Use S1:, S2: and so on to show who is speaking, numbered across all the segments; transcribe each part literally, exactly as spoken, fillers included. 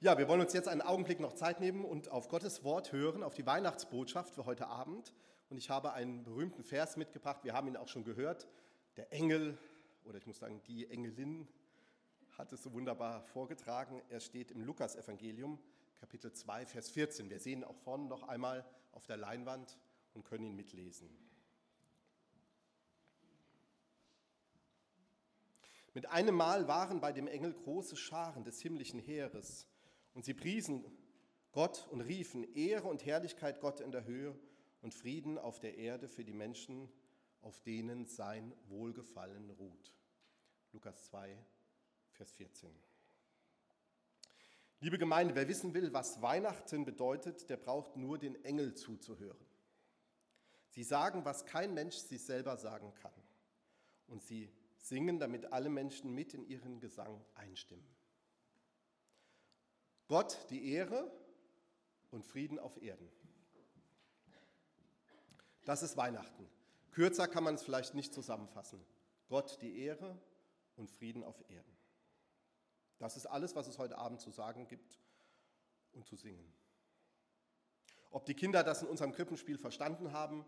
S1: Ja, wir wollen uns jetzt einen Augenblick noch Zeit nehmen und auf Gottes Wort hören, auf die Weihnachtsbotschaft für heute Abend. Und ich habe einen berühmten Vers mitgebracht, wir haben ihn auch schon gehört. Der Engel, oder ich muss sagen, die Engelin hat es so wunderbar vorgetragen. Er steht im Lukas-Evangelium, Kapitel zwei, Vers vierzehn. Wir sehen ihn auch vorne noch einmal auf der Leinwand und können ihn mitlesen. Mit einem Mal waren bei dem Engel große Scharen des himmlischen Heeres, und sie priesen Gott und riefen: Ehre und Herrlichkeit Gott in der Höhe und Frieden auf der Erde für die Menschen, auf denen sein Wohlgefallen ruht. Lukas zwei, Vers vierzehn. Liebe Gemeinde, wer wissen will, was Weihnachten bedeutet, der braucht nur den Engel zuzuhören. Sie sagen, was kein Mensch sich selber sagen kann. Und sie singen, damit alle Menschen mit in ihren Gesang einstimmen. Gott die Ehre und Frieden auf Erden. Das ist Weihnachten. Kürzer kann man es vielleicht nicht zusammenfassen. Gott die Ehre und Frieden auf Erden. Das ist alles, was es heute Abend zu sagen gibt und zu singen. Ob die Kinder das in unserem Krippenspiel verstanden haben,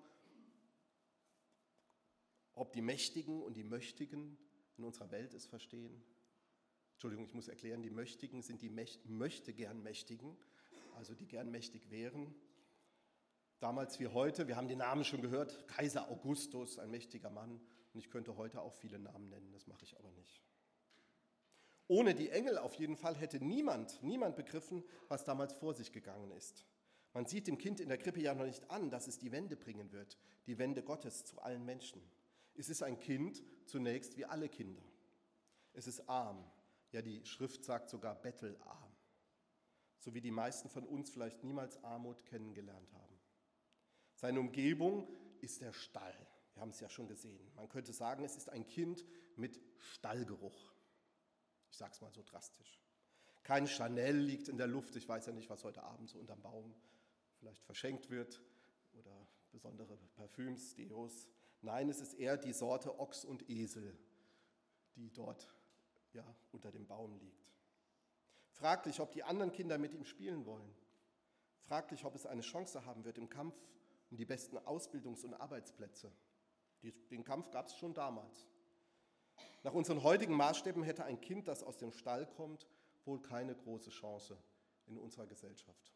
S1: ob die Mächtigen und die Möchtigen in unserer Welt es verstehen. Entschuldigung, ich muss erklären, die Möchtigen sind die Mächt- möchte gern Mächtigen, also die gern mächtig wären. Damals wie heute, wir haben den Namen schon gehört, Kaiser Augustus, ein mächtiger Mann. Und ich könnte heute auch viele Namen nennen, das mache ich aber nicht. Ohne die Engel auf jeden Fall hätte niemand, niemand begriffen, was damals vor sich gegangen ist. Man sieht dem Kind in der Krippe ja noch nicht an, dass es die Wende bringen wird, die Wende Gottes zu allen Menschen. Es ist ein Kind zunächst wie alle Kinder. Es ist arm, ja die Schrift sagt sogar bettelarm, so wie die meisten von uns vielleicht niemals Armut kennengelernt haben. Seine Umgebung ist der Stall, wir haben es ja schon gesehen. Man könnte sagen, es ist ein Kind mit Stallgeruch. Ich sage es mal so drastisch. Kein Chanel liegt in der Luft, ich weiß ja nicht, was heute Abend so unterm Baum vielleicht verschenkt wird oder besondere Parfüms, Deos. Nein, es ist eher die Sorte Ochs und Esel, die dort ja, unter dem Baum liegt. Fraglich, ob die anderen Kinder mit ihm spielen wollen. Fraglich, ob es eine Chance haben wird im Kampf um die besten Ausbildungs- und Arbeitsplätze. Den Kampf gab es schon damals. Nach unseren heutigen Maßstäben hätte ein Kind, das aus dem Stall kommt, wohl keine große Chance in unserer Gesellschaft.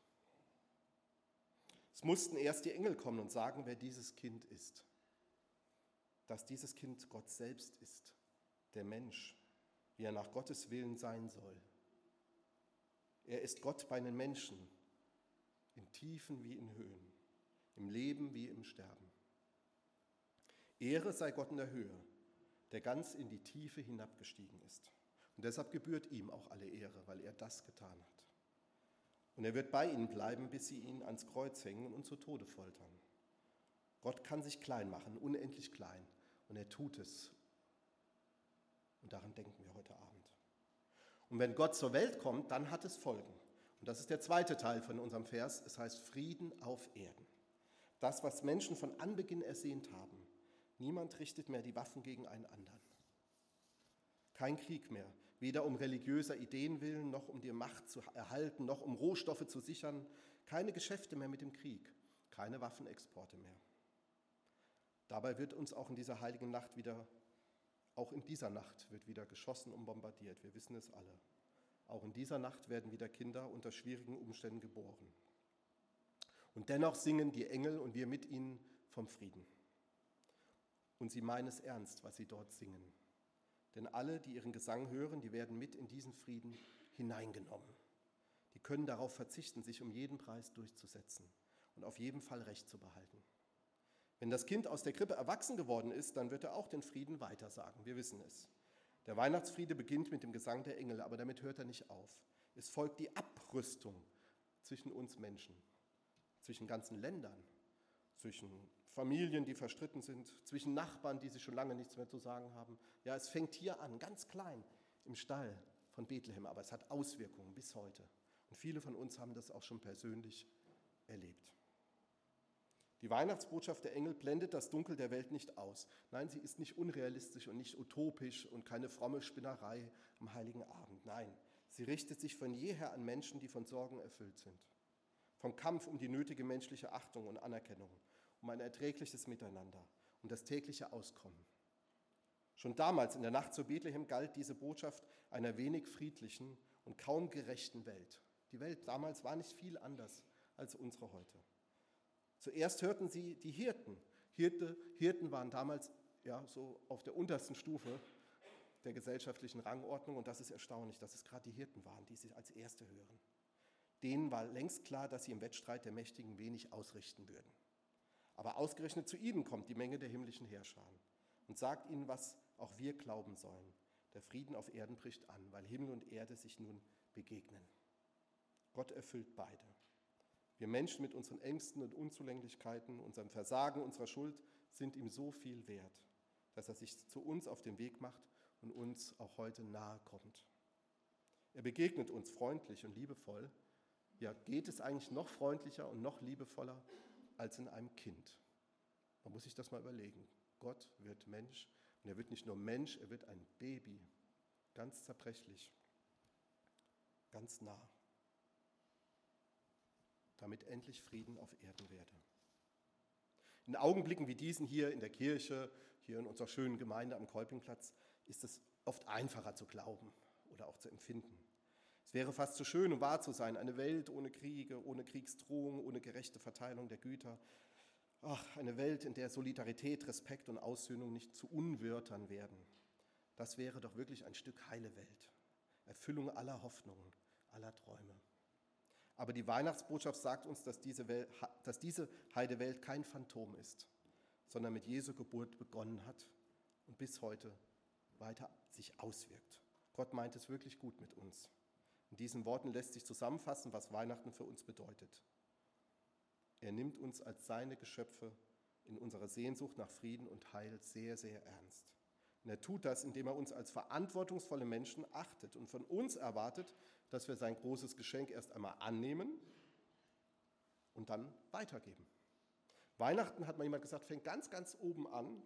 S1: Es mussten erst die Engel kommen und sagen, wer dieses Kind ist. Dass dieses Kind Gott selbst ist, der Mensch, wie er nach Gottes Willen sein soll. Er ist Gott bei den Menschen, in Tiefen wie in Höhen, im Leben wie im Sterben. Ehre sei Gott in der Höhe, der ganz in die Tiefe hinabgestiegen ist. Und deshalb gebührt ihm auch alle Ehre, weil er das getan hat. Und er wird bei ihnen bleiben, bis sie ihn ans Kreuz hängen und zu Tode foltern. Gott kann sich klein machen, unendlich klein. Und er tut es. Und daran denken wir heute Abend. Und wenn Gott zur Welt kommt, dann hat es Folgen. Und das ist der zweite Teil von unserem Vers. Es heißt Frieden auf Erden. Das, was Menschen von Anbeginn ersehnt haben. Niemand richtet mehr die Waffen gegen einen anderen. Kein Krieg mehr, weder um religiöser Ideen willen, noch um die Macht zu erhalten, noch um Rohstoffe zu sichern. Keine Geschäfte mehr mit dem Krieg, keine Waffenexporte mehr. Dabei wird uns auch in dieser heiligen Nacht wieder, auch in dieser Nacht wird wieder geschossen und bombardiert. Wir wissen es alle. Auch in dieser Nacht werden wieder Kinder unter schwierigen Umständen geboren. Und dennoch singen die Engel und wir mit ihnen vom Frieden. Und sie meinen es ernst, was sie dort singen. Denn alle, die ihren Gesang hören, die werden mit in diesen Frieden hineingenommen. Die können darauf verzichten, sich um jeden Preis durchzusetzen und auf jeden Fall Recht zu behalten. Wenn das Kind aus der Krippe erwachsen geworden ist, dann wird er auch den Frieden weitersagen. Wir wissen es. Der Weihnachtsfriede beginnt mit dem Gesang der Engel, aber damit hört er nicht auf. Es folgt die Abrüstung zwischen uns Menschen, zwischen ganzen Ländern, zwischen Familien, die verstritten sind, zwischen Nachbarn, die sich schon lange nichts mehr zu sagen haben. Ja, es fängt hier an, ganz klein, im Stall von Bethlehem, aber es hat Auswirkungen bis heute. Und viele von uns haben das auch schon persönlich erlebt. Die Weihnachtsbotschaft der Engel blendet das Dunkel der Welt nicht aus. Nein, sie ist nicht unrealistisch und nicht utopisch und keine fromme Spinnerei am Heiligen Abend. Nein, Sie richtet sich von jeher an Menschen, die von Sorgen erfüllt sind. Vom Kampf um die nötige menschliche Achtung und Anerkennung, um ein erträgliches Miteinander und das tägliche Auskommen. Schon damals in der Nacht zu Bethlehem galt diese Botschaft einer wenig friedlichen und kaum gerechten Welt. Die Welt damals war nicht viel anders als unsere heute. Zuerst hörten sie die Hirten. Hirte, Hirten waren damals ja, so auf der untersten Stufe der gesellschaftlichen Rangordnung und das ist erstaunlich, dass es gerade die Hirten waren, die sie als Erste hören. Denen war längst klar, dass sie im Wettstreit der Mächtigen wenig ausrichten würden. Aber ausgerechnet zu ihnen kommt die Menge der himmlischen Heerscharen und sagt ihnen, was auch wir glauben sollen. Der Frieden auf Erden bricht an, weil Himmel und Erde sich nun begegnen. Gott erfüllt beide. Wir Menschen mit unseren Ängsten und Unzulänglichkeiten, unserem Versagen, unserer Schuld sind ihm so viel wert, dass er sich zu uns auf den Weg macht und uns auch heute nahe kommt. Er begegnet uns freundlich und liebevoll. Ja, geht es eigentlich noch freundlicher und noch liebevoller als in einem Kind? Man muss sich das mal überlegen. Gott wird Mensch und er wird nicht nur Mensch, er wird ein Baby, ganz zerbrechlich, ganz nah, damit endlich Frieden auf Erden werde. In Augenblicken wie diesen hier in der Kirche, hier in unserer schönen Gemeinde am Kolpingplatz, ist es oft einfacher zu glauben oder auch zu empfinden. Es wäre fast zu schön, um wahr zu sein, eine Welt ohne Kriege, ohne Kriegsdrohung, ohne gerechte Verteilung der Güter. Ach, eine Welt, in der Solidarität, Respekt und Aussöhnung nicht zu Unwörtern werden. Das wäre doch wirklich ein Stück heile Welt, Erfüllung aller Hoffnungen, aller Träume. Aber die Weihnachtsbotschaft sagt uns, dass diese, Welt, dass diese heile Welt kein Phantom ist, sondern mit Jesu Geburt begonnen hat und bis heute weiter sich auswirkt. Gott meint es wirklich gut mit uns. In diesen Worten lässt sich zusammenfassen, was Weihnachten für uns bedeutet. Er nimmt uns als seine Geschöpfe in unserer Sehnsucht nach Frieden und Heil sehr, sehr ernst. Und er tut das, indem er uns als verantwortungsvolle Menschen achtet und von uns erwartet, dass wir sein großes Geschenk erst einmal annehmen und dann weitergeben. Weihnachten, hat mal jemand gesagt, fängt ganz, ganz oben an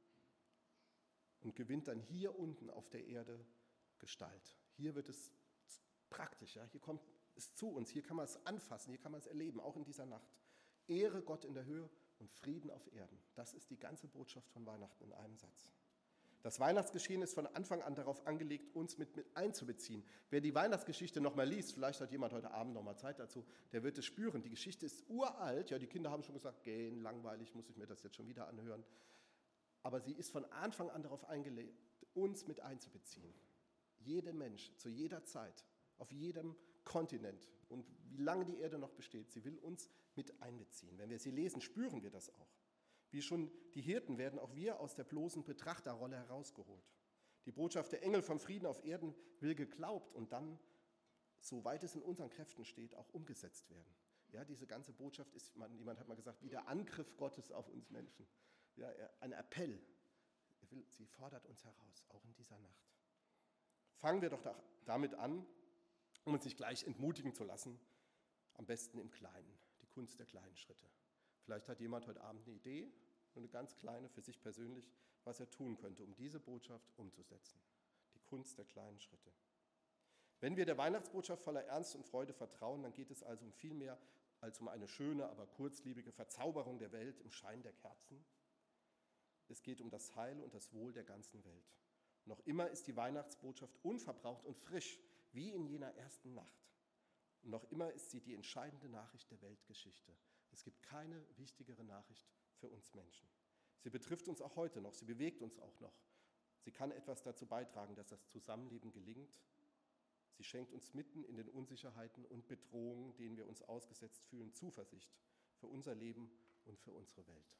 S1: und gewinnt dann hier unten auf der Erde Gestalt. Hier wird es praktisch, ja? Hier kommt es zu uns, hier kann man es anfassen, hier kann man es erleben, auch in dieser Nacht. Ehre Gott in der Höhe und Frieden auf Erden. Das ist die ganze Botschaft von Weihnachten in einem Satz. Das Weihnachtsgeschehen ist von Anfang an darauf angelegt, uns mit, mit einzubeziehen. Wer die Weihnachtsgeschichte nochmal liest, vielleicht hat jemand heute Abend nochmal Zeit dazu, der wird es spüren. Die Geschichte ist uralt, ja, die Kinder haben schon gesagt, gehen, langweilig, muss ich mir das jetzt schon wieder anhören. Aber sie ist von Anfang an darauf eingelegt, uns mit einzubeziehen. Jeder Mensch, zu jeder Zeit, auf jedem Kontinent und wie lange die Erde noch besteht, sie will uns mit einbeziehen. Wenn wir sie lesen, spüren wir das auch. Wie schon die Hirten werden auch wir aus der bloßen Betrachterrolle herausgeholt. Die Botschaft der Engel vom Frieden auf Erden will geglaubt und dann, soweit es in unseren Kräften steht, auch umgesetzt werden. Ja, diese ganze Botschaft ist, jemand hat mal gesagt, wie der Angriff Gottes auf uns Menschen. Ja, ein Appell. Er will, sie fordert uns heraus, auch in dieser Nacht. Fangen wir doch damit an, um uns nicht gleich entmutigen zu lassen, am besten im Kleinen, die Kunst der kleinen Schritte. Vielleicht hat jemand heute Abend eine Idee, nur eine ganz kleine für sich persönlich, was er tun könnte, um diese Botschaft umzusetzen. Die Kunst der kleinen Schritte. Wenn wir der Weihnachtsbotschaft voller Ernst und Freude vertrauen, dann geht es also um viel mehr als um eine schöne, aber kurzlebige Verzauberung der Welt im Schein der Kerzen. Es geht um das Heil und das Wohl der ganzen Welt. Noch immer ist die Weihnachtsbotschaft unverbraucht und frisch, wie in jener ersten Nacht. Und noch immer ist sie die entscheidende Nachricht der Weltgeschichte. Es gibt keine wichtigere Nachricht für uns Menschen. Sie betrifft uns auch heute noch, sie bewegt uns auch noch. Sie kann etwas dazu beitragen, dass das Zusammenleben gelingt. Sie schenkt uns mitten in den Unsicherheiten und Bedrohungen, denen wir uns ausgesetzt fühlen, Zuversicht für unser Leben und für unsere Welt.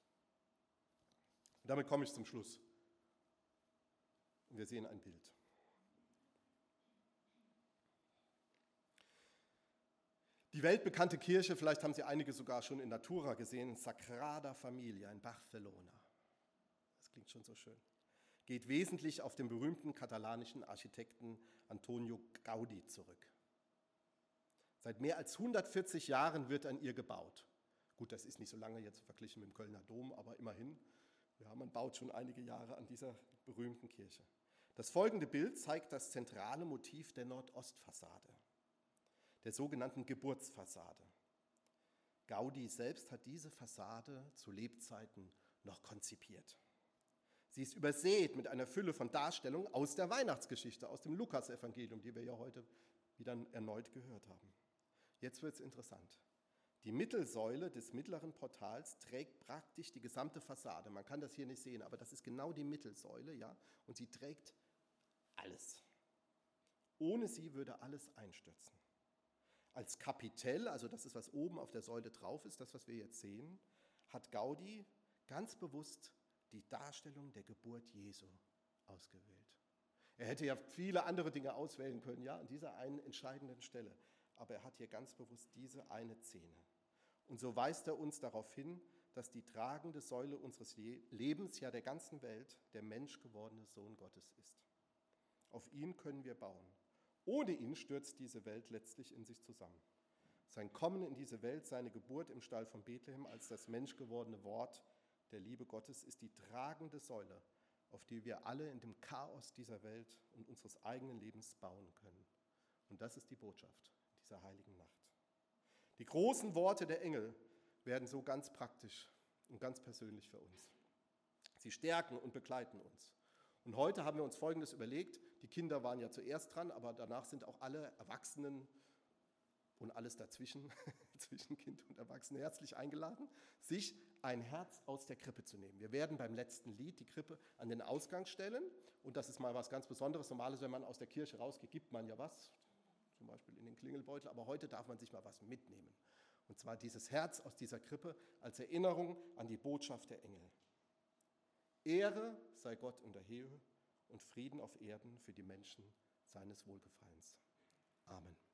S1: Und damit komme ich zum Schluss. Und wir sehen ein Bild. Die weltbekannte Kirche, vielleicht haben Sie einige sogar schon in Natura gesehen, Sagrada Familia in Barcelona. Das klingt schon so schön. Geht wesentlich auf den berühmten katalanischen Architekten Antonio Gaudí zurück. Seit mehr als hundertvierzig Jahren wird an ihr gebaut. Gut, das ist nicht so lange jetzt verglichen mit dem Kölner Dom, aber immerhin, ja, man baut schon einige Jahre an dieser berühmten Kirche. Das folgende Bild zeigt das zentrale Motiv der Nordostfassade, der sogenannten Geburtsfassade. Gaudí selbst hat diese Fassade zu Lebzeiten noch konzipiert. Sie ist übersät mit einer Fülle von Darstellungen aus der Weihnachtsgeschichte, aus dem Lukasevangelium, die wir ja heute wieder erneut gehört haben. Jetzt wird es interessant. Die Mittelsäule des mittleren Portals trägt praktisch die gesamte Fassade. Man kann das hier nicht sehen, aber das ist genau die Mittelsäule, ja, und sie trägt alles. Ohne sie würde alles einstürzen. Als Kapitell, also das ist, was oben auf der Säule drauf ist, das, was wir jetzt sehen, hat Gaudí ganz bewusst die Darstellung der Geburt Jesu ausgewählt. Er hätte ja viele andere Dinge auswählen können, ja, an dieser einen entscheidenden Stelle. Aber er hat hier ganz bewusst diese eine Szene. Und so weist er uns darauf hin, dass die tragende Säule unseres Lebens, ja der ganzen Welt, der menschgewordene Sohn Gottes ist. Auf ihn können wir bauen. Ohne ihn stürzt diese Welt letztlich in sich zusammen. Sein Kommen in diese Welt, seine Geburt im Stall von Bethlehem als das menschgewordene Wort der Liebe Gottes ist die tragende Säule, auf die wir alle in dem Chaos dieser Welt und unseres eigenen Lebens bauen können. Und das ist die Botschaft dieser heiligen Nacht. Die großen Worte der Engel werden so ganz praktisch und ganz persönlich für uns. Sie stärken und begleiten uns. Und heute haben wir uns Folgendes überlegt. Die Kinder waren ja zuerst dran, aber danach sind auch alle Erwachsenen und alles dazwischen, zwischen Kind und Erwachsene, herzlich eingeladen, sich ein Herz aus der Krippe zu nehmen. Wir werden beim letzten Lied die Krippe an den Ausgang stellen. Und das ist mal was ganz Besonderes. Normalerweise, wenn man aus der Kirche rausgeht, gibt man ja was, zum Beispiel in den Klingelbeutel. Aber heute darf man sich mal was mitnehmen. Und zwar dieses Herz aus dieser Krippe als Erinnerung an die Botschaft der Engel. Ehre sei Gott in der Höhe und Frieden auf Erden für die Menschen seines Wohlgefallens. Amen.